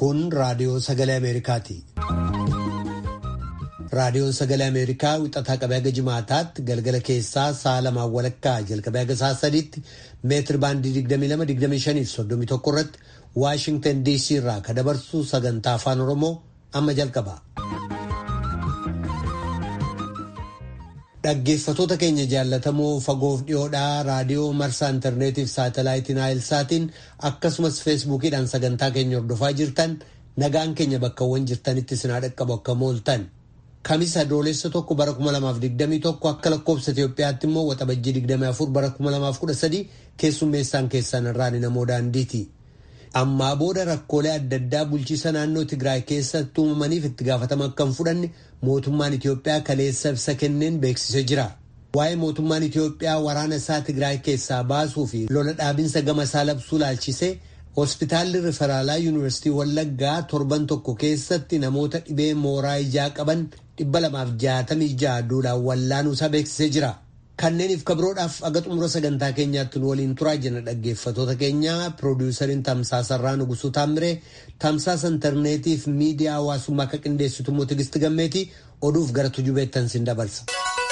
Kun raadiyoo sagalee Ameerikaati. Raadiyoon sagalee Ameerikaa wixataa qabee haga jimaataatti galgala keessaa sa'a lamaan walakkaa jalqabee haga sa'a sadiitti meetir baandii 22-25-31 irratti Waashingtan DC irraa kan dabarsu sagantaa afaan Oromoo amma jalqaba. Dhaggeeffatoota keenya jaallatamoo fagoof dhiyoodhaa raadiyoo marsaa intarneetiif saatalaayitiin Naayilsaatiin akkasumas feesbuukiidhaan sagantaa keenya hordofaa jirtan nagaan keenya bakkawwan jirtanitti isin haa dhaqqabu akka mooltan. Kamisa adoolessa 1 bara 2021 akka lakkoofsa Itoophiyaatti immoo waxabajjii 24 bara 2013 keessummeessaan keessan irraan namoo daandiiti. Ammaa booda rakkoolee adda addaa bulchiisa naannoo Tigraay keessatti uumamaniif itti gaafatama akka hin fudhanne mootummaan Itoophiyaa kaleessa ibsa kenneen beeksisee jira. Waa'ee mootummaan Itoophiyaa waraana isaa Tigraay keessaa baasuu fi lola dhaabinsa gama isaa labsuu laalchisee hospitaalli riferaalaa yuunivarsiitii Wallaggaa torban tokko keessatti namoota dhibee mooraa ijaa qaban 266 duulaan wallaanuu isaa beeksisee jira. Kanneeniif kabroodhaaf aga xumura sagantaa keenyaatti nu waliin turaa jenna dhaggeeffatoota keenya. Piroodyusariin Tamsaasarraa Nugusuu Taamiree, Tamsaasa intarneetiif miidiyaa hawaasummaa akka qindeessitu immoo Tigisti Gammeetii oduuf gara tujubeettan sin dabarsa.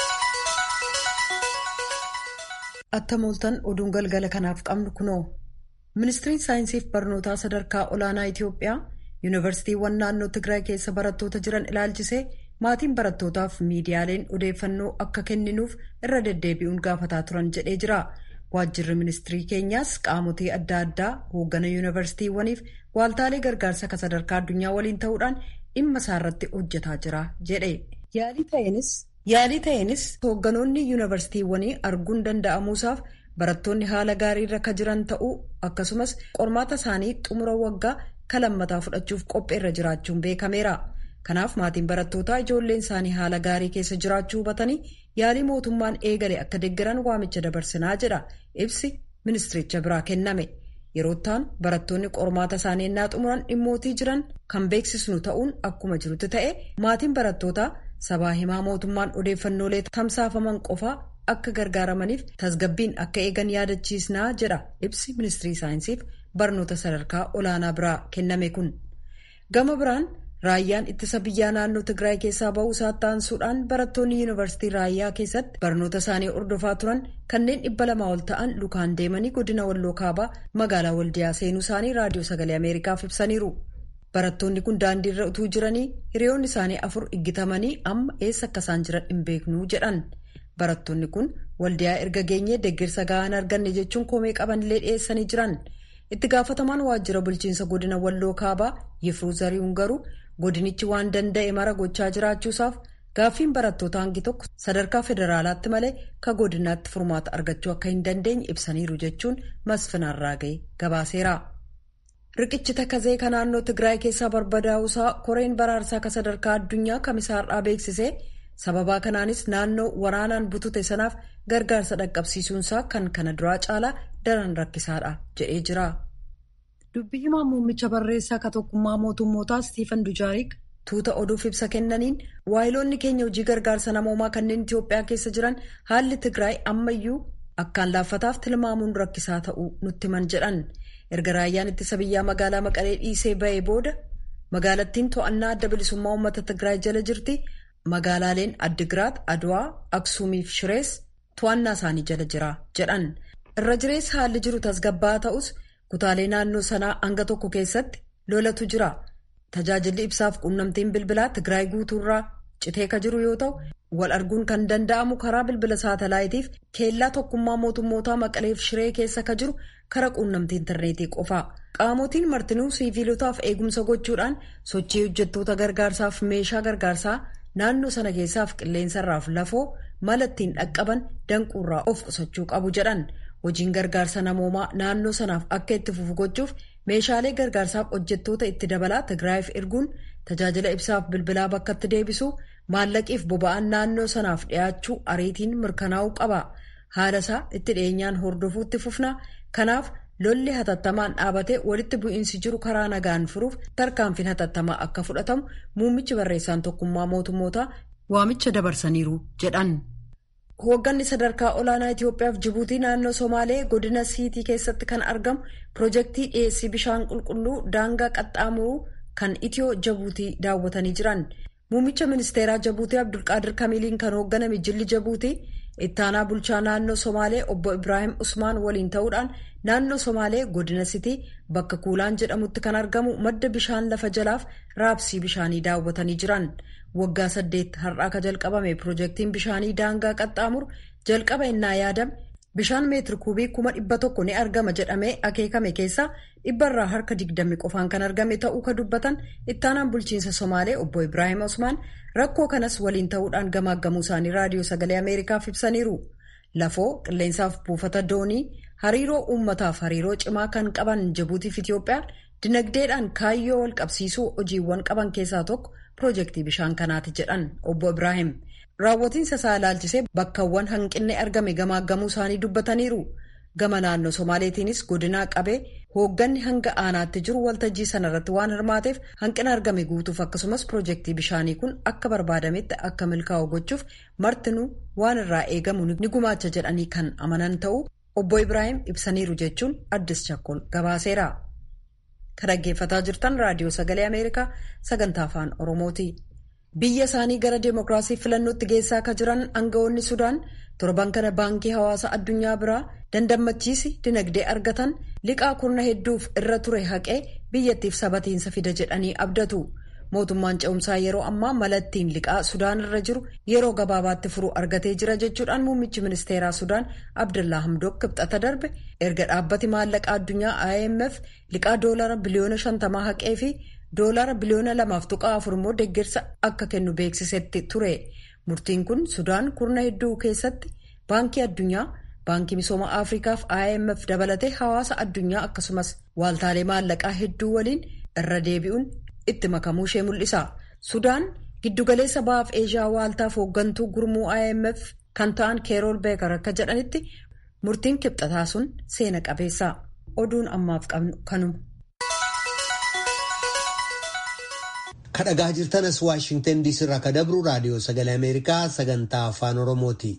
Atta mooltan oduun galgala kanaaf qabnu kunoo. Ministiriin saayinsiif barnootaa sadarkaa olaanaa Itoophiyaa yuunivarsiitiiwwan naannoo Tigraay keessa barattoota jiran ilaalchisee maatiin barattootaaf miidiyaaleen odeeffannoo akka kenninuuf irra deddeebi'uun gaafataa turan jedhee jira. Waajjirri ministirii keenyaas qaamotii adda addaa hooggana yuunivarsiitiiwwaniif waaltaalee gargaarsa akka sadarkaa addunyaa waliin ta'uudhaan dhimma isaarratti hojjetaa jira jedhe. Yaalii ta'eenis hoogganoonni yuunivarsiitiiwwanii arguun danda'amuusaaf barattoonni haala gaarii irra akka jiran ta'uu akkasumas qormaata isaanii xumura waggaa kalammataa fudhachuuf qopheerra jiraachuun beekameera. Kanaaf maatiin barattootaa ijoolleen isaanii haala gaarii keessa jiraachuu hubatanii yaalii mootummaan eegale akka deeggaran waamicha dabarsinaa jedha ibsi ministiricha biraa kenname. Yeroottaan barattoonni qormaata isaanii ennaa xumuran dhimmootii jiran kan beeksisnu ta'uun akkuma jirutti ta'e maatiin barattootaa sabaa himaa mootummaan odeeffannoolee tamsaafaman qofaa akka gargaaramaniif tasgabbiin akka eegan yaadachiisnaa jedha ibsi ministirii saayinsiif barnoota sadarkaa olaanaa biraa kenname kun. Gama biraan raayyaan ittisa biyyaa naannoo Tigraay keessaa ba'uu isaatti aansuudhaan barattoonni yuunivarsiitii raayyaa keessatti barnoota isaanii ordofaa turan kanneen 200 ol ta'an lukaan deemanii godina Walloo Kaabaa magaalaa Waldiyaa seenuu isaanii raadiyoo sagalee Ameerikaaf ibsaniiru. Barattoonni kun daandiirra utuu jiranii hiriyoonni isaanii 4 iggitamanii amma eessa akka isaan jiran hin beeknuu jedhan. Barattoonni kun Waldiyaa erga geenyee deeggarsa gahaan arganne jechuun komee qabanillee dhiyeessanii jiran. Itti gaafatamaan waajjira bulchiinsa godina Walloo Kaabaa Yifruu Zarihuun garuu godinichi waan danda'e mara gochaa jiraachuusaaf gaaffiin barattoota hangi tokko sadarkaa federaalaatti malee ka godinaatti furmaata argachuu akka hin dandeenye ibsaniiru jechuun Masfinaarraa ga'e gabaaseera. Riqichi Takazee kan naannoo Tigraay keessaa barbadaa'uusaa koreen baraarsaa ka sadarkaa addunyaa kamisaarraa beeksisee sababaa kanaanis naannoo waraanaan butute sanaaf gargaarsa dhaqqabsiisuunsaa kan kana duraa caalaa daran rakkisaadha jedhee jira. Dubbii himaa muummicha barreessaa ka tokkummaa mootummootaa Stiifan Dujaarik tuuta oduuf ibsa kennaniin waayiloonni keenya hojii gargaarsa namoomaa kanneen Itoophiyaa keessa jiran haalli Tigraay ammayyuu akkaan laaffataaf tilmaamuun rakkisaa ta'uu nutti himan jedhan. Erga raayyaan ittisa biyyaa magaalaa Maqalee dhiisee ba'ee booda magaalattiin to'annaa adda bilisummaa uummata Tigraay jala jirti. Magaalaaleen Addigiraat, Adwaa, Aksuumii fi Shirees to'annaa isaanii jala jira jedhan. Irra jireessa haalli jiru tasgabbaa'aa ta'us kutaalee naannoo sanaa hanga tokko keessatti lolatu jira. Tajaajilli ibsaaf quunnamtiin bilbilaa Tigraay guutuurraa citee ka jiru yoo ta'u wal arguun kan danda'amu karaa bilbila saatalaayitiif keellaa tokkummaa mootummootaa Maqalee fi Shiree keessa ka jiru karaa quunnamtii intarneetii qofaa. Qaamotiin martinuu siviilotaaf eegumsa gochuudhaan sochii hojjettoota gargaarsaaf meeshaa gargaarsaa naannoo sana keessaaf qilleensarraaf lafoo mala ittiin dhaqqaban danquurraa of qusachuu qabu jedhan. Hojiin gargaarsa namoomaa naannoo sanaaf akka itti fufu gochuuf meeshaalee gargaarsaaf hojjettoota itti dabalaa Tigraayiif erguun tajaajila ibsaaf bilbilaa bakkatti deebisuu maallaqiif boba'aan naannoo sanaaf dhiyaachuu ariitiin mirkanaa'uu qaba. Haala isaa itti dhiyeenyaan hordofuutti fufna. Kanaaf lolli hatattamaan dhaabatee walitti bu'iinsi jiru karaa nagaan furuuf tarkaanfiin hatattamaa akka fudhatamu muummichi barreessaan tokkummaa mootummootaa waamicha dabarsaniiru jedhan. Hoogganni sadarkaa olaanaa Itoophiyaaf Jibuutii naannoo Somaalee godina Siitii keessatti kan argamu piroojeektii dhiyeessii bishaan qulqulluu daangaa qaxxaamuruu kan Itiyoo Jabuutii daawwatanii jiran. Muummicha ministeeraa Jabuutii Abdulqaadir Kamiiliin kan hoogganame jilli Jabuutii ittaanaa bulchaa naannoo Somaalee obbo Ibraahim Usmaan waliin ta'uudhaan naannoo Somaalee godina Sitii bakka Kuulaan jedhamutti kan argamu madda bishaan lafa jalaaf raabsii bishaanii daawwatanii jiran. Waggaa 8 har'aa ka jalqabame piroojeektiin bishaanii daangaa qaxxaamuru jalqaba innaa yaadame bishaan meetiri kuubii 100,000 ni argama jedhamee akeekame keessaa 100 harka 20 qofaan kan argame ta'uu ka dubbatan ittaanaan bulchiinsa Somaalee obbo Ibraahim Usmaan rakkoo kanas waliin ta'uudhaan gamaaggamuu isaanii raadiyoo sagalee Ameerikaaf ibsaniiru. Lafoo qilleensaaf buufata doonii hariiroo uummataaf hariiroo cimaa kan qaban Jabuutiif Itiyoophiyaan dinagdeedhaan kaayyoo wal qabsiisuu hojiiwwan qaban keessaa tokko piroojeektii bishaan kanaati jedhan obbo Ibraahim. Raawwatiinsa isaa ilaalchisee bakkawwan hanqinni argame gamaaggamuu isaanii dubbataniiru. Gama naannoo Somaaleetiinis godinaa qabee hoogganni hanga aanaatti jiru waltajjii sanarratti waan hirmaateef hanqina argame guutuuf akkasumas piroojeektii bishaanii kun akka barbaadametti akka milkaa'u gochuuf martinuu waan irraa eegamu ni gumaacha jedhanii kan amanan ta'uu obbo Ibraahim ibsaniiru jechuun Addis Chakkol gabaaseera. Kan dhaggeeffataa jirtan raadiyoo sagalee Ameerikaa sagantaa afaan Oromooti. Biyya isaanii gara deemokiraasii filannootti geessaa akka jiran aangawoonni Sudaan torban kana baankii hawaasa addunyaa biraa dandammachiisi dinagdee argatan liqaa kurna hedduuf irra ture haqee biyyattiif sabatiinsa fida jedhanii abdatu. Mootummaan ce'umsaa yeroo ammaa malattiin liqaa Sudaan irra jiru yeroo gabaabaatti furuu argatee jira jechuudhaan muummichi ministeeraa Sudaan Abdallaa Hamdook kibxata darbe erga dhaabbati maallaqaa addunyaa IMF liqaa $50 biliyoona haqee fi $2.4 biliyoona immoo deeggarsa akka kennu beeksisetti ture. Murtiin kun Sudaan kurna hedduu keessatti baankii addunyaa, baankii misooma Afrikaaf IMF dabalatee hawaasa addunyaa akkasumas waaltaalee maallaqaa hedduu waliin irra deebi'uun itti makamuu ishee mul'isa. Sudaan giddugaleessa ba'aaf Eeshiyaa waaltaaf hooggantuu gurmuu IMF kan ta'an Keerool Beekar akka jedhanitti murtiin kibxataa sun seena qabeessa. Oduun ammaaf qabnu kanuma. Kadhagaa jirtanas Waashingtan DC irraa ka dabru raadiyoo sagalee Ameerikaa sagantaa afaan Oromooti.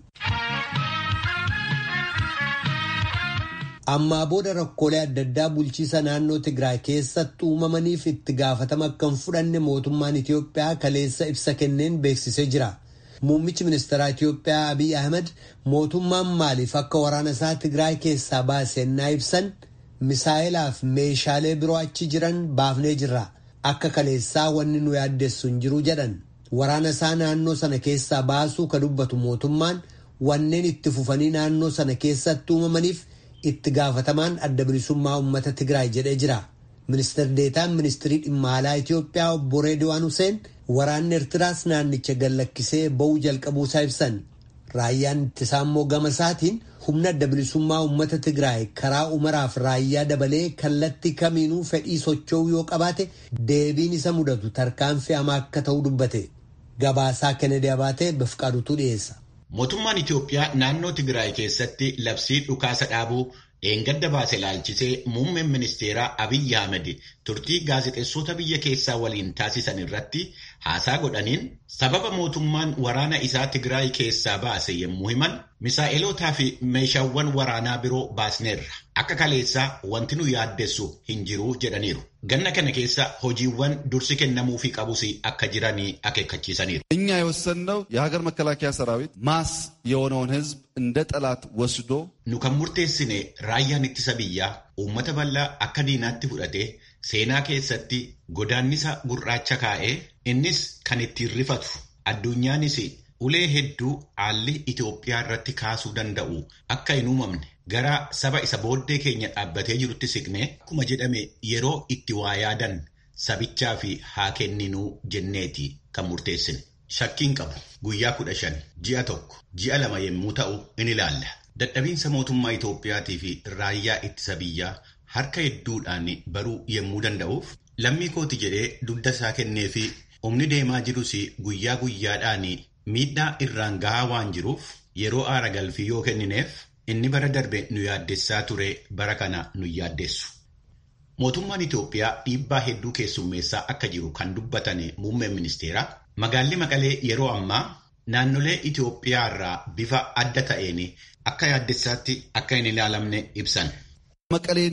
Ammaa booda rakkoolee adda addaa bulchiisa naannoo Tigraay keessatti uumamaniif itti gaafatama akka hin fudhanne mootummaan Itiyoophiyaa kaleessa ibsa kenneen beeksisee jira. Muummichi ministeeraa Itiyoophiyaa Abiy Ahmed mootummaan maaliif akka waraana isaa Tigraay keessaa baasennaa ibsan misaa'ilaaf meeshaalee biroo achi jiran baafnee jirra. Akka kaleessaa wanni nu yaaddessu hin jiru jedhan. Waraana isaa naannoo sana keessaa baasuu ka dubbatu mootummaan wanneen itti fufanii naannoo sana keessatti uumamaniif itti gaafatamaan adda bilisummaa uummata Tigraay jedhee jira. Ministeer Deetaan Ministirii Dhimma Alaa Itiyoophiyaa obbo Reediwaan Huseen waraanni Eertiraas naannicha gallakkisee ba'uu jalqabuusaa ibsan. Raayyaan ittisaa immoo gama isaatiin humna adda bilisummaa uummata Tigraay karaa umaraaf raayyaa dabalee kallattii kamiinuu fedhii socho'uu yoo qabaate deebiin isa mudatu tarkaanfii hamaa akka ta'u dubbate. Gabaasaa Kennedy Abaatee Bifqaadutu dhiyeessa. Mootummaan Itiyoophiyaa naannoo Tigraay keessatti labsii dhukaasa dhaabuu eengadda baase ilaalchisee muummeen ministeeraa Abiy Ahmed turtii gaazexeessota biyya keessaa waliin taasisan irratti haasaa godhaniin sababa mootummaan waraana isaa Tigraay keessaa baase yommuu himan misaa'ilotaa fi meeshaawwan waraanaa biroo baasneerra. Akka kaleessaa wanti nu yaaddessu hin jiru jedhaniiru. Ganna kana keessa hojiiwwan dursi kennamuufii qabus akka jiranii akeekkachiisaniiru. እኛ የወሰንነው የሀገር መከላከያ ሰራዊት ማስ የሆነውን ህዝብ እንደ ጠላት ወስዶ nu kan murteessine raayyaan ittisa biyyaa uummata bal'aa akka diinaatti fudhatee seenaa keessatti godaannisa gurraacha kaa'ee innis kan ittiin rifatu addunyaanis ulee hedduu haalli Itiyoophiyaa irratti kaasuu danda'u akka hin uumamne gara saba isa booddee keenya dhaabbatee jirutti siqnee akkuma jedhame yeroo itti waa yaadan sabichaa fi haa kenninuu jenneeti kan murteessine. Shakkiin qabu guyyaa 15 ji'a 1 ji'a 2 yommuu ta'u in ilaalla. Dadhabiinsa mootummaa Itiyoophiyaatii fi raayyaa ittisa biyyaa harka hedduudhaan baruu yommuu danda'uuf lammii kooti jedhee dugda isaa kennee fi humni deemaa jirus guyyaa guyyaadhaan miidhaa irraan gahaa waan jiruuf yeroo aara galfii yoo kennineef inni bara darbe nu yaaddessaa ture bara kana nu yaaddessu. Mootummaan Itiyoophiyaa dhiibbaa hedduu keessummeessaa akka jiru kan dubbatan muummeen ministeeraa magaalli Maqalee yeroo ammaa naannolee Itiyoophiyaa irraa bifa adda ta'een akka yaaddessaatti akka hin ilaalamne ibsan. መቀሌን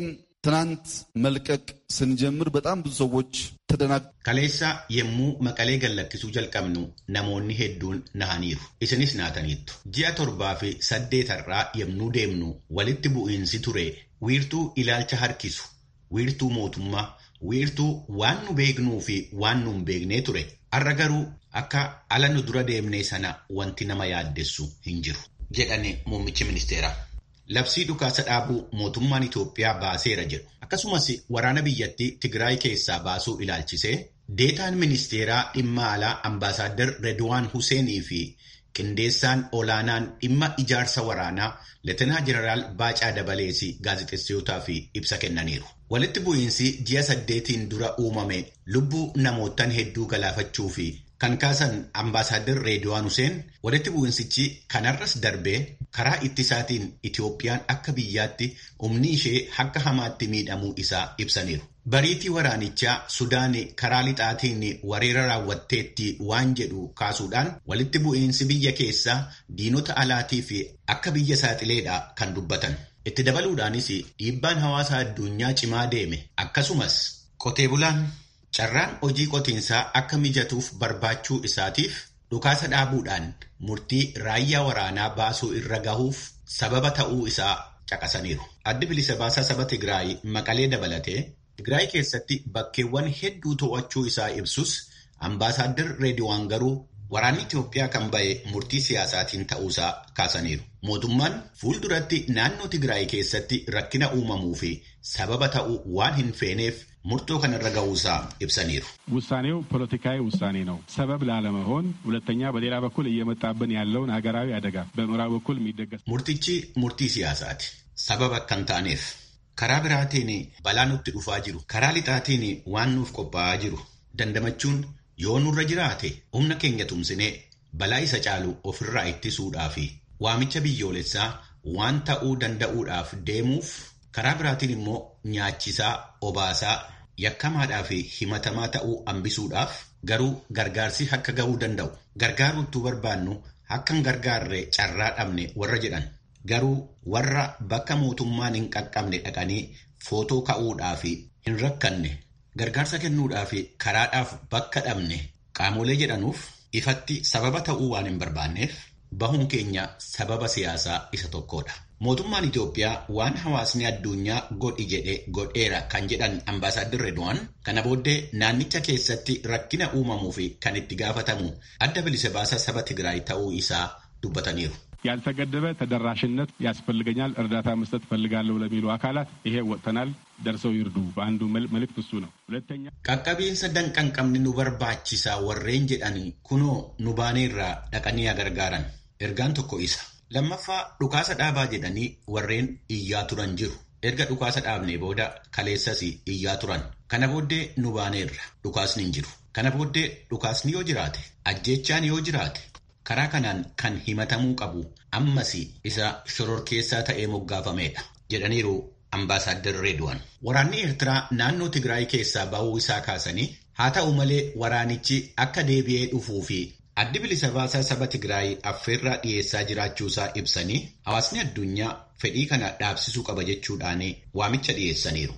ትናንት መልቀቅ ስንጀምር በጣም ብዙ ሰዎች ተደናቅ Kaleessa yemmuu Maqalee gallakkisuu jalqabnu namoonni hedduun nahaniiru. Isinis naataniittu. Ji'a 7 fi 8 irraa yemmuu deemnu walitti bu'iinsi ture wiirtuu ilaalcha harkisu, wiirtuu mootummaa, wiirtuu waan nu beeknuu fi waan nu hin beeknee ture. Har'a garuu akka ala nu dura deemnee sana wanti nama yaaddessu hin jiru jedhani muummichi ministeeraa. Labsii dhukaasa dhaabuu mootummaan Itoophiyaa baaseera jedhu. Akkasumas waraana biyyattii Tigraay keessaa baasuu ilaalchisee deetaan ministeeraa dhimma alaa Ambaasaadder Redwaan Huseenii fi qindeessaan olaanaan dhimma ijaarsa waraanaa Leetenaa Jeneraal Baacaa Dabaleesii gaazexeessitootaa fi ibsa kennaniiru. Walitti bu'iinsi ji'a 8 dura uumame lubbuu namootaan hedduu galaafachuu fi kan kaasan Ambaasaadder Redwaan Huseen walitti bu'insichi kanarras darbee karaa ittisaatiin Itoophiyaan akka biyyaatti humni ishee akka hamaatti miidhamuu isaa ibsaniiru. Bariitii waraanichaa Sudaan karaa lixaatiin weerara raawwatteetti waan jedhu kaasuudhaan walitti bu'insi biyya keessaa diinota alaatii fi akka biyya saaxileedha kan dubbatan. Itti dabaluudhaanis dhiibbaan hawaasa addunyaa cimaa deeme akkasumas qotee bulaan carraan hojii qotiinsaa akka mijatuuf barbaachuu isaatiif dhukaasa dhaabuudhaan murtii raayyaa waraanaa baasuu irra gahuuf sababa ta'uu isaa caqasaniiru. Addi bilisa baasaa saba Tigraay Maqalee dabalatee Tigraay keessatti bakkeewwan hedduu to'achuu isaa ibsus Ambaasaadder Redwaan garuu waraanni Itoophiyaa kan ba'e murtii siyaasaatiin ta'uusaa kaasaniiru. Mootummaan fuulduratti naannoo Tigraay keessatti rakkina uumamuu fi sababa ta'uu waan hin feeneef murtoo kanarra ga'uusaa ibsaniiru. ውሳኔው ፖለቲካዊ ውሳኔ ነው። ሰበብ ላለመሆን ሁለተኛ በሌላ በኩል እየመጣብን ያለውን ሀገራዊ አደጋ በምዕራብ በኩል የሚደገስ Murtichi murtii siyaasaati. Sababa kan taaneef karaa biraatiin balaa nutti dhufaa jiru, karaa lixaatiin waan nuuf qophaa'aa jiru dandamachuun yoo nurra jiraate humna keenya tumsinee balaa isa caalu ofirraa ittisuudhaa fi waamicha biyyoolessaa waan ta'uu danda'uudhaaf deemuuf karaa biraatiin immoo nyaachisaa, obaasaa, yakkamaadhaa fi himatamaa ta'uu hambisuudhaaf garuu gargaarsi akka ga'uu danda'u. Gargaaruutu barbaannu akkan gargaarre carraa dhabne warra jedhan. Garuu warra bakka mootummaan hin qaqqabne dhaqanii footoo ka'uudhaa fi hin rakkanne gargaarsa kennuudhaa fi karaadhaaf bakka dhabne qaamolee jedhanuuf ifatti sababa ta'uu waan hin barbaanneef bahuun keenya sababa siyaasaa isa tokkodha. Mootummaan Itoophiyaa waan hawaasni addunyaa godhi jedhe godheera kan jedhan Ambaasaadder Redwaan kana booddee naannicha keessatti rakkina uumamuu fi kan itti gaafatamu adda bilisa baasaa saba Tigraay ta'uu isaa dubbataniiru. ያልተገደበ ተደራሽነት ያስፈልገኛል እርዳታ መስጠት ፈልጋለሁ ለሚሉ አካላት ይሄ ወጥተናል ደርሰው ይርዱ በአንዱ መልእክት እሱ ነው። ሁለተኛ qaqqabiinsa danqan qabni nu barbaachisaa warreen jedhani kunoo nu baaneerraa dhaqanii gargaaran ergaan tokko isa. Lammaffaa dhukaasa dhaabaa jedhanii warreen iyyaa turan jiru. Erga dhukaasa dhaabnee booda kaleessas iyyaa turan. Kana booddee nu baaneerra dhukaasni hin jiru. Kana booddee dhukaasni yoo jiraate ajjeechaan yoo jiraate karaa kanaan kan himatamuu qabu ammas isa shororkeessaa ta'ee moggaafameedha jedhaniiru Ambaasaadder Redwaan. Waraanni Eertiraa naannoo Tigraay keessaa ba'uu isaa kaasanii haa ta'u malee waraanichi akka deebi'ee dhufuu fi addi bilisa baasaa saba Tigraay affeerraa dhiyeessaa jiraachuusaa ibsanii hawaasni addunyaa fedhii kana dhaabsisuu qaba jechuudhaan waamicha dhiyeessaniiru.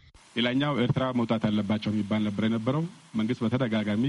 ሌላኛው ኤርትራ መውጣት አለባቸው የሚባል ነበር የነበረው መንግስት በተደጋጋሚ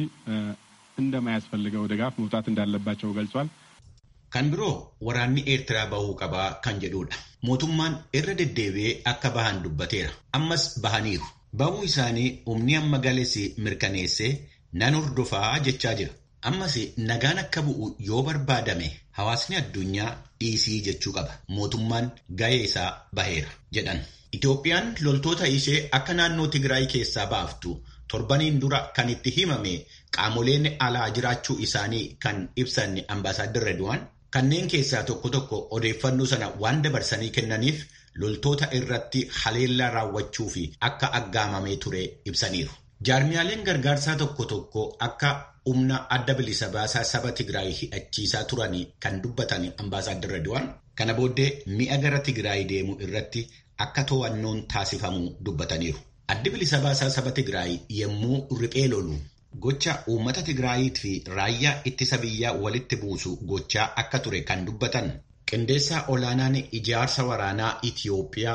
እንደማያስፈልገው ድጋፍ መውጣት እንዳለባቸው ገልጿል። Kan biroo waraanni Eertiraa bahuu qabaa kan jedhudha. Mootummaan irra deddeebi'ee akka bahan dubbateera. Ammas bahaniiru. Bahuu isaanii humni amma gales mirkaneessee nan hordofaa jechaa jira. Ammas nagaan akka bu'u yoo barbaadame hawaasni addunyaa dhiisii jechuu qaba. Mootummaan gahee isaa baheera jedhan. Itoophiyaan loltoota ishee akka naannoo Tigraay keessaa baaftu torbaniin dura kan itti himame qaamoleen alaa jiraachuu isaanii kan ibsan Ambaasaadder Redwaan kanneen keessaa tokko tokko odeeffannoo sana waan dabarsanii kennaniif loltoota irratti haleellaa raawwachuu fi akka aggaamamee ture ibsaniiru. Jaarmiyaaleen gargaarsaa tokko tokko akka humna adda bilisa baasaa saba Tigraay hidhachiisaa turanii kan dubbatan Ambaasaadder Redwaan kana booddee mi'a gara Tigraay deemu irratti akka to'annoon taasifamu dubbataniiru. Addi bilisa baasaa saba Tigraay yemmuu riphee lolu gocha uummata Tigraayiit fi raayyaa ittisa biyyaa walitti buusu gochaa akka ture kan dubbatan qindeessaa olaanaan ijaarsa waraanaa Itoophiyaa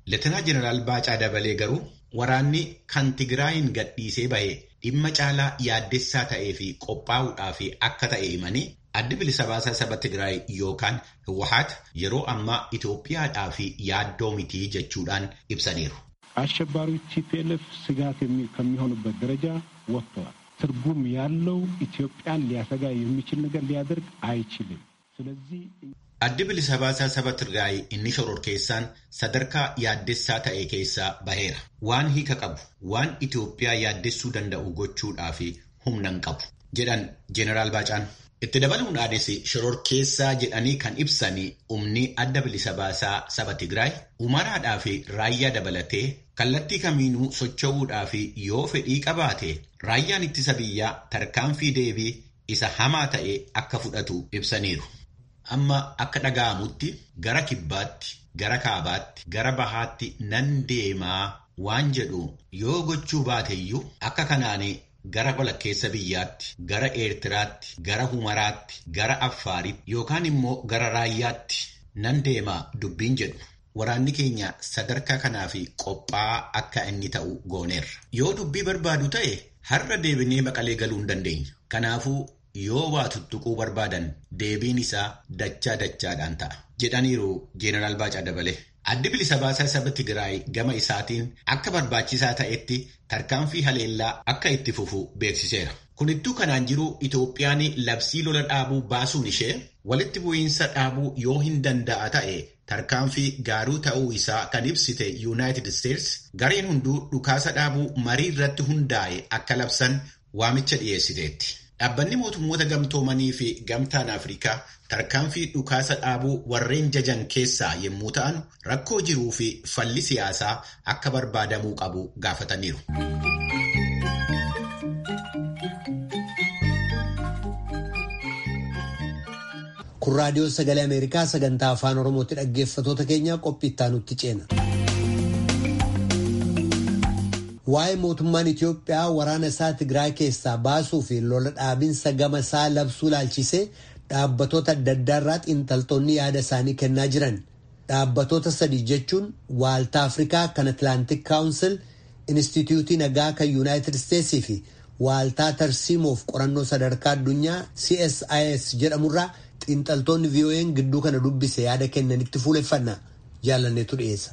Leetenaa Jeneraal Baacaa Dabalee garuu waraanni kan Tigraayin gadhiisee bahe dhimma caalaa yaaddessaa ta'ee fi qophaa'uudhaaf akka ta'e himanii addi bilisa baasaa saba Tigraay yookaan Hawwaat yeroo ammaa Itoophiyaadhaa fi yaaddoo mitii jechuudhaan ibsaniiru. አሸባሪዎች ቲፒኤልኤፍ ስጋት ከሚሆኑበት ደረጃ ወጥተዋል። ትርጉም ያለው ኢትዮጵያን ሊያሰጋ የሚችል ነገር ሊያደርግ አይችልም። ስለዚህ addi bilisa baasaa saba Tigraay inni shororkeessaan sadarkaa yaaddessaa ta'e keessaa baheera. Waan hiika qabu, waan Itoophiyaa yaaddessuu danda'u gochuudhaaf humna hin qabu jedhan Jeneraal Baacaan. Itti dabaluudhaanis shororkeessaa jedhanii kan ibsanii humni adda bilisa baasaa saba Tigraay Umaraadhaa fi Raayyaa dabalatee kallattii kamiinuu socho'uudhaaf yoo fedhii qabaate raayyaan ittisa biyyaa tarkaanfii deebii isa hamaa ta'e akka fudhatu ibsaniiru. Amma akka dhaga'amutti gara kibbaatti, gara kaabaatti, gara bahaatti nan deemaa waan jedhu yoo gochuu baateyyuu akka kanaanii gara walakkeessa biyyaatti, gara Eertiraatti, gara Humaraatti, gara Affaaritti yookaan immoo gara Raayyaatti nan deemaa dubbiin jedhu. Waraanni keenya sadarkaa kanaaf qophaa'aa akka inni ta'u gooneerra. Yoo dubbii barbaadu ta'e har'a deebinee Maqalee galuu hin dandeenya. Kanaafuu yoo waa tuttuquu barbaadan deebiin isaa dachaadhaan ta'a jedhaniiru Jeneraal Baacaa Dabalee. Addi bilisa baasaa saba Tigraay gama isaatiin akka barbaachisaa ta'etti tarkaanfii haleellaa akka itti fufu beeksiseera. Kunittuu kanaan jiru Itoophiyaan labsii lola dhaabuu baasuun ishee walitti bu'iinsa dhaabuu yoo hin danda'a ta'e tarkaanfii gaaruu ta'uu isaa kan ibsite United States gareen hunduu dhukaasa dhaabuu marii irratti hundaa'e akka labsan waamicha dhiyeessiteetti. Dhaabbanni mootummoota gamtoomanii fi gamtaan Afrikaa tarkaanfii dhukaasa dhaabuu warreen jajan keessaa yommuu ta'an rakkoo jiruu fi falli siyaasaa akka barbaadamuu qabu gaafataniiru. Kun raadiyoo sagalee Ameerikaa sagantaa afaan Oromootti dhaggeeffatoota keenya qophii itti aanutti ceena. Waa'ee mootummaan Itoophiyaa waraana isaa Tigraay keessaa baasuu fi lola dhaabinsa gama isaa labsuu ilaalchisee dhaabbatoota adda addaarraa xiinxaltoonni yaada isaanii kennaa jiran. Dhaabbatoota sadii jechuun Waaltaa Afrikaa kan Atlantic Council, Instituutii Nagaa kan United States fi Waaltaa Tarsiimoof qorannoo sadarkaa addunyaa CSIS jedhamurraa xiinxaltoonni VOA'n gidduu kana dubbise yaada kennanitti fuuleffanna jaalanneetu dhiyeessa.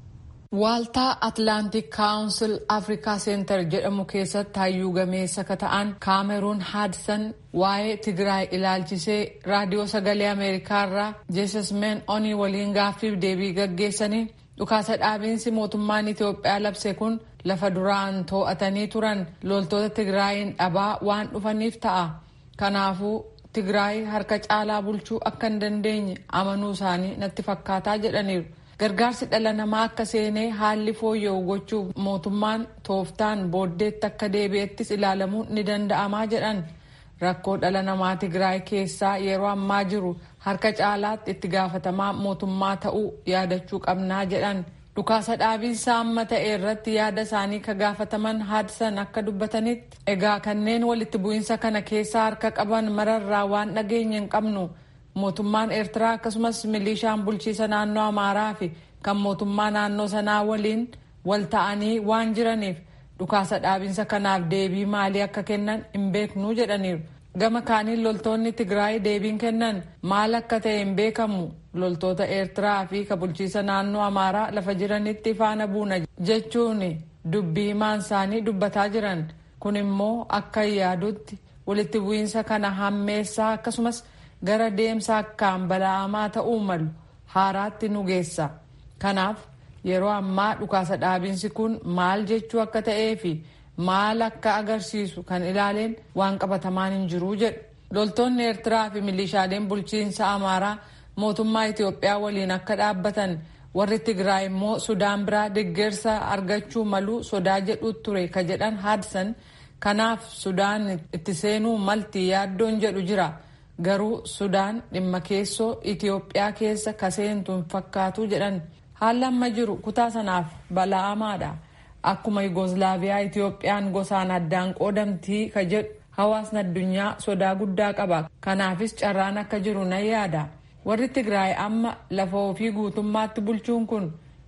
Waaltaa Atlantic Council Africa Center jedhamu keessatti hayyuu gameessa ka ta'an Kaameruun Haadsan waa'ee Tigraay ilaalchisee raadiyoo sagalee Ameerikaarraa Jeesasmeen Onii waliin gaaffiif deebii gaggeessanii dhukaasa dhaabiinsi mootummaan Itoophiyaa labse kun lafa duraan to'atanii turan loltoota Tigraayin dhabaa waan dhufaniif ta'a. Kanaafuu Tigraay harka caalaa bulchuu akka hin dandeenye amanuu isaanii natti fakkaataa jedhaniiru. Gargaarsi dhala namaa akka seenee haalli fooyya'u gochuuf mootummaan tooftaan booddeetti akka deebi'ettis ilaalamuu ni danda'amaa jedhan. Rakkoo dhala namaa Tigraay keessaa yeroo ammaa jiru harka caalaatti itti gaafatamaa mootummaa ta'uu yaadachuu qabnaa jedhan. Dhukaasa dhaabiinsa amma ta'e irratti yaada isaanii ka gaafataman Haadsan akka dubbatanitti egaa kanneen walitti bu'iinsa kana keessaa harka qaban mararraa waan dhageenye hin qabnu. Mootummaan Eertiraa akkasumas milishaan bulchiisa naannoo Amaaraa fi kan mootummaa naannoo sanaa waliin wal ta'anii waan jiraniif dhukaasa dhaabinsa kanaaf deebii maalii akka kennan hin beeknu jedhaniiru. Gama kaaniin loltoonni Tigraay deebiin kennan maal akka ta'e hin beekamu. Loltoota Eertiraa fi ka bulchiisa naannoo Amaaraa lafa jiranitti faana buuna jechuun dubbii himaan isaanii dubbataa jiran. Kun immoo akka yaadutti walitti bu'iinsa kana hammeessaa akkasumas gara deemsa akkaan bala'amaa ta'uu malu haaraatti nu geessa. Kanaaf yeroo ammaa dhukaasa dhaabinsi kun maal jechuu akka ta'ee fi maal akka agarsiisu kan ilaaleen waan qabatamaan hin jiru jedhu. Loltoonni Eertiraa fi milishaaleen bulchiinsa Amaaraa mootummaa Itoophiyaa waliin akka dhaabbatan warri Tigraay immoo Sudaan biraa deeggarsa argachuu malu sodaa jedhu ture ka jedhan Haadsan. Kanaaf Sudaan itti seenuu malti yaaddoon jedhu jira. Garuu Sudaan dhimma keessoo Itoophiyaa keessa ka seentu hin fakkaatu jedhan. Haalli amma jiru kutaa sanaaf bala'amaadha. Akkuma Yugoslaaviyaa Itoophiyaan gosaan addaan qoodamtii ka jedhu hawaasni addunyaa sodaa guddaa qaba. Kanaafis carraan akka jiru nan yaada. Warri Tigraay amma lafa ofii guutummaatti bulchuun kun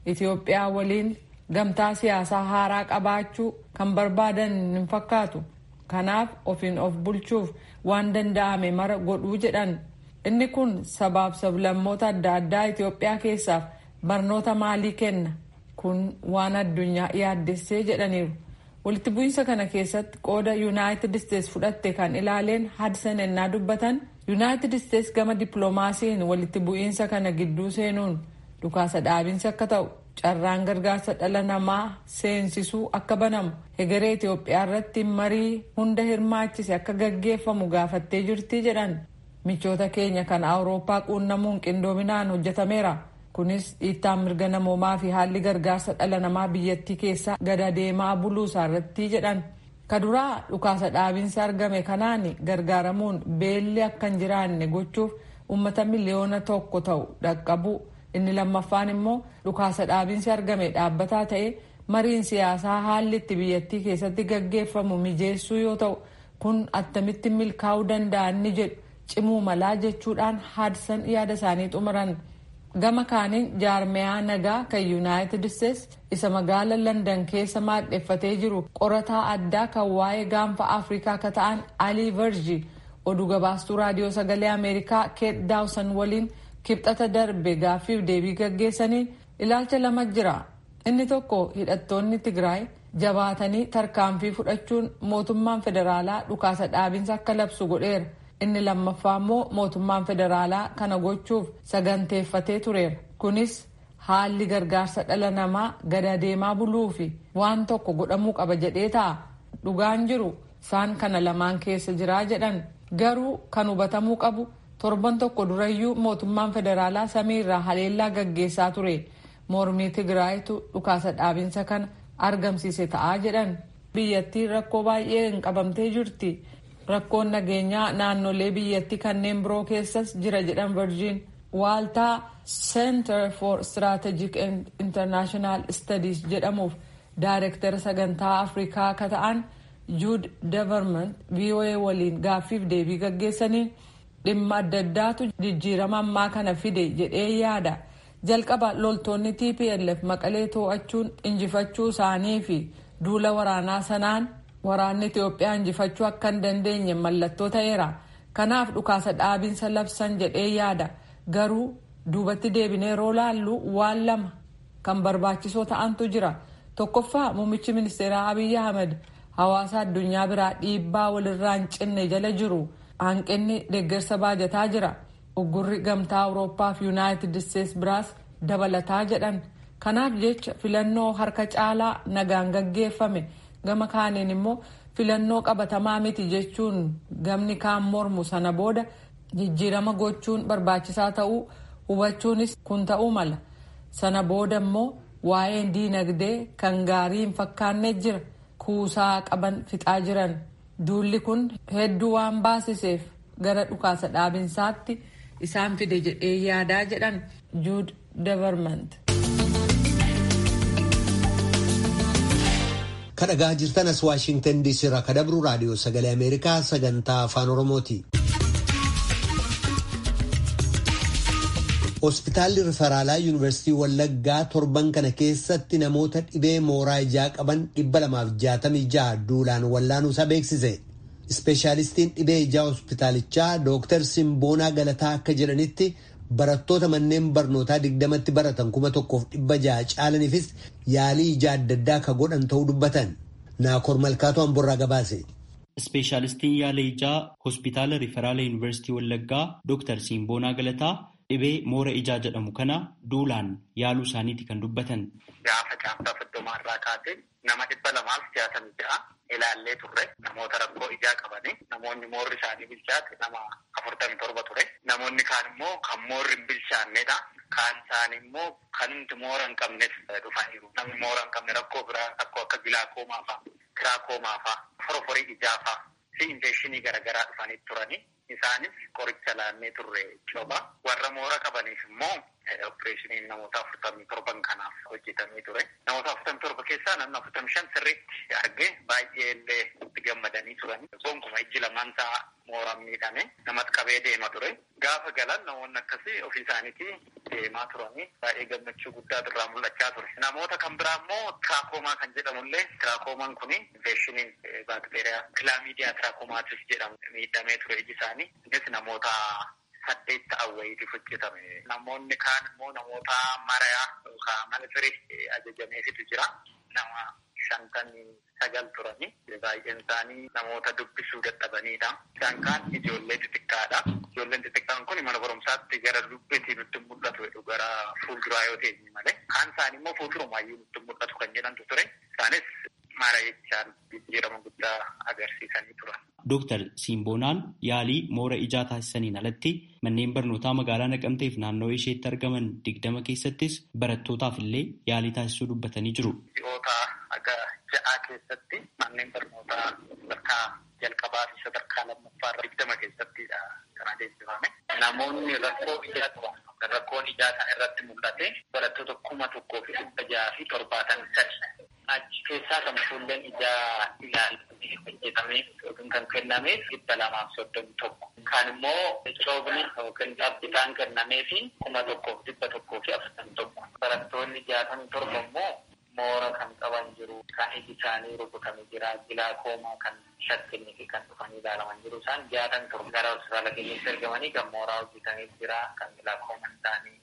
Itoophiyaa waliin gamtaa siyaasaa haaraa qabaachuu kan barbaadan hin fakkaatu. Kanaaf ofiin of bulchuuf waan danda'ame mara godhuu jedhan. Inni kun sabaaf sablammoota adda addaa Itoophiyaa keessaaf barnoota maalii kenna? Kun waan addunyaa yaaddessee jedhaniiru. Walitti bu'iinsa kana keessatti qooda Yuunaayitid Isteets fudhatte kan ilaaleen Hadsan ennaa dubbatan, Yuunaayitid Isteets gama dippiloomaasiin walitti bu'iinsa kana gidduu seenuun dhukaasa dhaabinsi akka ta'u, carraan gargaarsa dhala namaa seensisuu akka banamu, hegeree Itoophiyaa irratti marii hunda hirmaachise akka gaggeeffamu gaafattee jirti jedhan. Michoota keenya kan Awurooppaa quunnamuun qindoominaan hojjetameera. Kunis dhiittaan mirga namoomaa fi haalli gargaarsa dhala namaa biyyattii keessaa gada deemaa buluusaa irratti jedhan. Kaduraa dhukaasa dhaabinsi argame kanaan gargaaramuun beelli akka hin jiraanne gochuuf uummata miliyoona 1 ta'u dhaqqabu. Inni lammaffaan immoo dhukaasa dhaabinsi argame dhaabbataa ta'e mariin siyaasaa haalli itti biyyattii keessatti gaggeeffamu mijeessuu yoo ta'u, kun attamitti milkaa'uu danda'an ni jedhu cimuu malaa jechuudhaan Hadsan yaada isaanii xumuran. Gama kaaniin jaarmiyaa nagaa kan Yuunaayitid Isteets isa magaala Landan keessa maadheffatee jiru qorataa addaa kan waa'ee gaanfa Afrikaa akka ta'an Alii Verji oduu gabaastuu raadiyoo sagalee Ameerikaa Keet Daawsan waliin kibxata darbe gaaffiif deebii gaggeessaniin ilaalcha lama jira. Inni tokko hidhattoonni Tigraay jabaatanii tarkaanfii fudhachuun mootummaan federaalaa dhukaasa dhaabinsa akka labsu godheera. Inni lammaffaa immoo mootummaan federaalaa kana gochuuf saganteeffatee tureera. Kunis haalli gargaarsa dhala namaa gada deemaa buluu fi waan tokko godhamuu qaba jedhee ta'a. Dhugaan jiru isaan kana lamaan keessa jiraa jedhan. Garuu kan hubatamuu qabu torban tokko durayyuu mootummaan federaalaa samiirraa haleellaa gaggeessaa ture. Mormii Tigraayitu dhukaasa dhaabinsa kana argamsiise ta'aa jedhan. Biyyattiin rakkoo baay'ee hin qabamtee jirti. Rakkoon nageenyaa naannolee biyyattii kanneen biroo keessas jira jedhan Virgin. Waaltaa Center for Strategic and International Studies jedhamuuf Daayirektara sagantaa Afrikaa akka ta'an Jude Deverment VOA waliin gaaffiif deebii gaggeessaniin dhimma adda addaatu jijjiirama ammaa kana fide jedhee yaada. Jalqaba loltoonni TPLF Maqalee to'achuun injifachuu isaanii fi duula waraanaa sanaan waraanni Itoophiyaa injifachuu akka hin dandeenye mallattoo ta'eera. Kanaaf dhukaasa dhaabinsa labsan jedhee yaada. Garuu duubatti deebinee yeroo laallu waan lama kan barbaachisoo ta'antu jira. Tokkoffaa muummichi ministeeraa Abiy Ahmed hawaasa addunyaa biraa dhiibbaa walirraa hin cinne jala jiru. Hanqinni deeggarsa baajataa jira. Uggurri gamtaa Awurooppaa fi Yuunaayitid Isteets biraas dabalataa jedhan. Kanaaf jecha filannoo harka caalaa nagaan gaggeeffame. Gama kaaniin immoo filannoo qabatamaa miti jechuun gamni kaan mormu sana booda jijjiirama gochuun barbaachisaa ta'uu hubachuunis kun ta'uu mala. Sana booda immoo waa'een diinagdee kan gaarii hin fakkaanne jira. Kuusaa qaban fixaa jiran. Duulli kun hedduu waan baasiseef gara dhukaasa dhaabinsaatti isaan fide jedhee yaadaa jedhan Jude Deverment. Kadhagaa jirtan as Waashingtan DC irraa kadabru raadiyoo sagalee Ameerikaa sagantaa afaan Oromooti. Hospitaalli Riferaalaa Yuunivarsiitii Wallaggaa torban kana keessatti namoota dhibee mooraa ijaa qaban 266 duulaan wallaanuusaa beeksise. Ispeeshaalistiin dhibee ijaa hospitaalichaa Dr. Simboonaa Galataa akka jedhanitti barattoota manneen barnootaa 20tti baratan 1,600 caalaniifis yaalii ijaa adda addaa akka godhan ta'uu dubbatan. Naakoor Malkaatoo Amborraa gabaase. Ispeeshaalistiin yaala ijaa hospitaala Riiferaala Yuunivarsiitii Wallaggaa Dr. Simboonaa Galataa dhibee moora ijaa jedhamu kana duulaan yaaluu isaaniiti kan dubbatan. Gaafa caamsaa 30 irraa kaasee nama 266 ilaallee turre namoota rakkoo ijaa qabanii namoonni moorri isaanii bilchaate nama 47 ture. Namoonni kaan immoo kan moorri hin bilchaannedha. Kaan isaanii immoo kan hundi moora hin qabnes dhufaniiru. Namni moora hin qabne rakkoo biraa rakkoo akka gilaakoomaa fa'a, kiraakomaa fa'a, foroforii ijaa fa'a fi infekshinii garaagaraa dhufanii turanii. Isaanis qoricha laannee turre coba. Warra moora qabaniif immoo opereeshiniin namoota 47 kanaaf hojjetamee ture. Namoota 47 keessaa namni 45 sirriitti argee baay'ee illee itti gammadanii turani. Gonkumaa ijji lamaan isaa mooraan miidhame namatti qabee deema ture. Gaafa galan namoonni akkasii ofii isaaniitii deemaa turanii baay'ee gammachuu guddaa irraa mul'achaa ture. Namoota kan biraa immoo tiraakomaa kan jedhamullee tiraakomaan kun infeeshiniin baakteeriyaa kilaamiidiyaa tiraakomaatis jedhamu miidhamee ture iji isaanii. Innis namoota 8 ta'an wayiitiif hojjetame. Namoonni kaan immoo namoota marayaa yookaan malfirii ajajameefitu jira. Nama 59 turanii baay'een isaanii namoota dubbisuu dadhabanidha. Isaan kaan ijoollee xixiqqaadha. Ijoolleen xixiqqaan kun mana barumsaatti gara dubbiitii nutti mul'atu gara fuulduraa yoo ta'e malee. Kaan isaanii immoo fuuldurumaayyuu nutti mul'atu kan jedhantu ture. Isaanis mara jechaan jijjiirama guddaa agarsiisanii turan. Dooktar Simboonaan yaalii moora ijaa taasisaniin alatti manneen barnootaa magaalaa Naqamteef naannoo isheetti argaman 20 keessattis barattootaaf illee yaalii taasisuu dubbatanii jiru. Ji'oota aga 6 keessatti manneen barnootaa sadarkaa jalqabaa fi sadarkaa lammaffaa 20 keessattidha kan adeemsifame. Namoonni rakkoo ijaa qaban rakkoon ijaa kana irratti mul'ate barattoota 1673 achi keessaa kan fuulleen ijaa ilaalamee hojjetamee yookiin kan kennameef 231. Kan immoo coobni yookiin dhaabbitaan kennamee fi 1141. Barattoonni 67 immoo moora kan qaban jiru, kan iji isaanii rukutamee jira, gilaakoomaa kan shakkanii fi kan dhufanii ilaalaman jiru. Isaan 67 gara hospitaala keenyatti argamanii kan mooraa hojjetanii jira, kan gilaakoomaa isaanii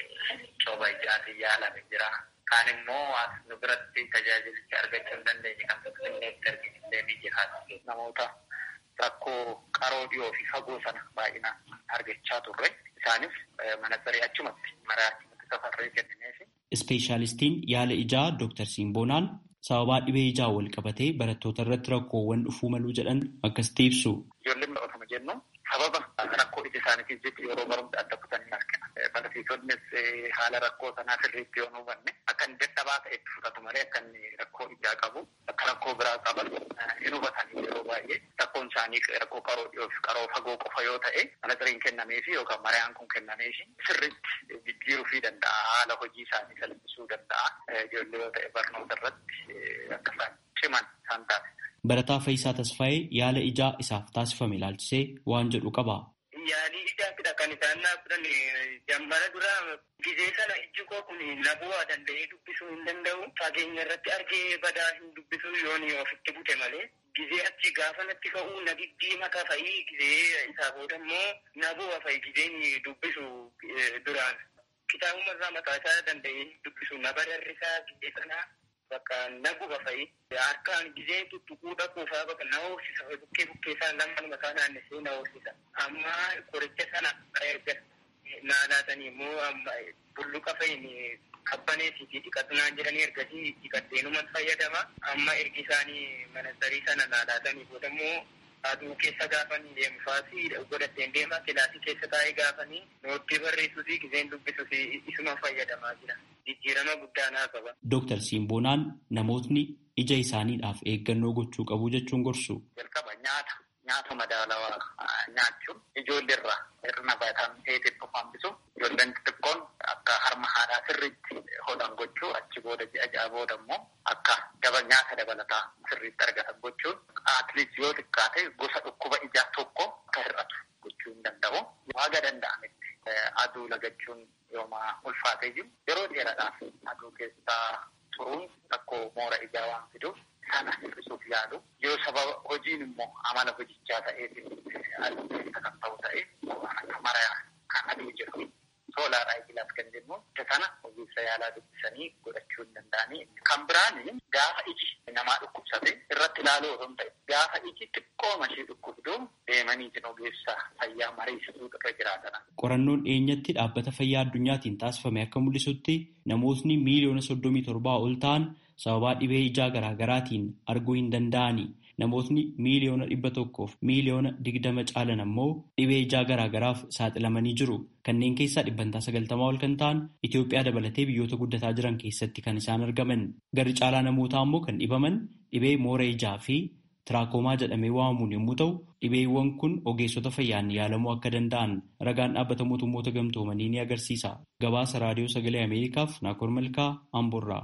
cooba ijaatiin yaalame jira. Kaan immoo nu biratti tajaajilicha argachuu hin dandeenye kan finfinneetti arginillee ni jira. Namoota rakkoo qaroo dhiyoo fi fagoo sana baay'inaan argachaa turre. Isaanis manazaree achumatti maraa achumatti safarree kennineefi. Ispeeshaalistiin yaala ijaa Dooktar Simboonaan sababaa dhibee ijaa wal qabatee barattoota irratti rakkoowwan dhufuu maluu jedhan akkasitti ibsu. Ijoolleen barnoota jennu sababa rakkoo ija isaaniitiif jecha yeroo barumsa adda kutanii argina. Barsiisonnis haala rakkoo sanaa sirriitti yoo hubanne akka inni dadhabaa ta'etti fudhatu malee akka inni rakkoo ijaa qabu akka rakkoo biraa qaban hin hubatanii yeroo baay'ee rakkoon isaanii rakkoo qaroo dhiyoo fi qaroo fagoo qofa yoo ta'e manazariin kennameefi yookaan marayaan kun kennameefi sirriitti jijjiiruu fi danda'a haala hojii isaanii salphisuu danda'a. Ijoollee yoo ta'e barnoota irratti akka isaan ciman isaan taasisa. Barataa Fayyisaa Tasfaayee yaala ijaa isaaf taasifame ilaalchisee waan jedhu qaba. Yaalii ijaatidha kan isaan naaf fudhan jammara dura gizee sana ijji koo kun na bu'aa danda'ee dubbisuu hin danda'u. Fageenya irratti argee badaa hin dubbisu yoon ofitti bute malee. Gizee achi gaafa natti ka'uu na diddiimata fa'ii gizee isaa booda immoo na bu'a fa'ii gizeen dubbisu duraan. Kitaabuma irraa mataa isaa danda'ee dubbisu na bararrisaa gizee sanaa. Bakka naguba fa'i harkaan gizee tuttuquu dhaquufaa bakka na hoosisa bukkee isaan lamaan mataa naannessee na hoosisa. Amma qoricha sana erga naalaatanii immoo amma bulluqa fa'iin qabbaneetii fi dhiqatunaan jedhanii ergasii dhiqatteenuman fayyadama. Amma ergi isaanii manazarii sana naalaatanii booda immoo aduu keessa gaafanii deemfaasi godhatteen deemaa kilaasii keessa taa'ee gaafanii nootii barreessuu fi gizeen dubbisuu fi isuma fayyadamaa jira. Jijjiirama guddaa naa qaba. Dooktar Simboonaan namootni ija isaaniidhaaf eeggannoo gochuu qabu jechuun gorsu. Jalqaba nyaata madaalawaa nyaachuun ijoolleerraa hir'ina vaayitaaminii A xiqqoo hambisu ijoolleen xixiqqoon akka harma haadhaa sirriitti hodhan gochuu achi booda ji'a ja'a booda immoo akka nyaata dabalataa sirriitti argatan gochuun atleet yoo xiqqaate gosa dhukkuba ijaa tokko akka hir'atu gochuu hin danda'u. Waaga danda'ametti aduu lagachuun yooma ulfaatee jiru yeroo dheeraadhaaf aduu keessaa turuun rakkoo moora ijaa waan fiduuf sana hir'isuuf yaalu yoo sababa hojiin immoo amala hojichaa ta'eef aduu keessa kan ta'u ta'e akka marayaa kan aduu jiru soolaaraa ijilaas kan jennu sana hojiinsa yaalaa dubbisanii godhachuu hin danda'anii kan biraan gaafa iji namaa dhukkubsate irratti ilaaluu osoo hin ta'e gaafa iji xiqqoo mashii dhukkubdu deemanii ogeessa fayyaa mariisisuu irra jiraatan. Qorannoon dhiyeenyatti dhaabbata fayyaa addunyaatiin taasifame akka mul'isutti namootni miiliyoona 37 ol ta'an sababaa dhibee ijaa garaagaraatiin arguu hin danda'ani. Namootni miiliyoona 100 fi miiliyoona 20 caalan ammoo dhibee ijaa garaagaraaf saaxilamanii jiru. Kanneen keessaa 90% ol kan ta'an Itoophiyaa dabalatee biyyoota guddataa jiran keessatti kan isaan argaman. Garri caalaa namootaa ammoo kan dhibaman dhibee moora ijaa fi tiraakomaa jedhamee waamamuun yommuu ta'u, dhibeewwan kun ogeessota fayyaan yaalamuu akka danda'an ragaan dhaabbata mootummoota gamtoomanii ni agarsiisa. Gabaasa Raadiyoo Sagalee Ameerikaaf Naakoor Malkaa Amboorraa.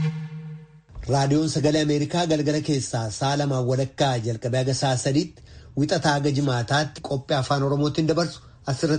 Raadiyoon Sagalee Ameerikaa galgala keessaa sa'a 2 walakkaa jalqabee haga sa'a 3tti wixataa haga jimaataatti qophii afaan Oromootiin dabarsu asirratti